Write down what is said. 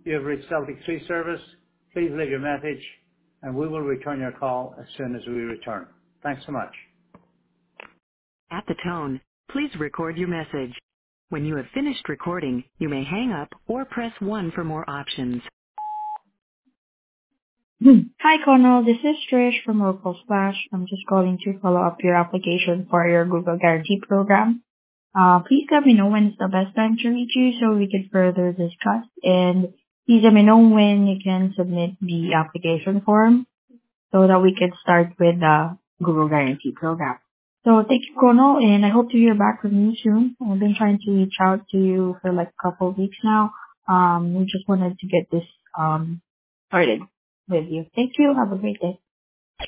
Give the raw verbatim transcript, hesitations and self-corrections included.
You have reached Celtic Tree Service. Please leave your message, and we will return your call as soon as we return. Thanks so much. At the tone, please record your message. When you have finished recording, you may hang up or press one for more options. Hmm. Hi, Connell. This is Trish from Local Splash. I'm just calling to follow up your application for your Google Guarantee program. Uh, please let me know when is the best time to reach you so we can further discuss. And please let me know when you can submit the application form so that we can start with the Google Guarantee program. So thank you, Connell, and I hope to hear back from you soon. I've been trying to reach out to you for like a couple of weeks now. Um, we just wanted to get this um started with you. Thank you. Have a great day.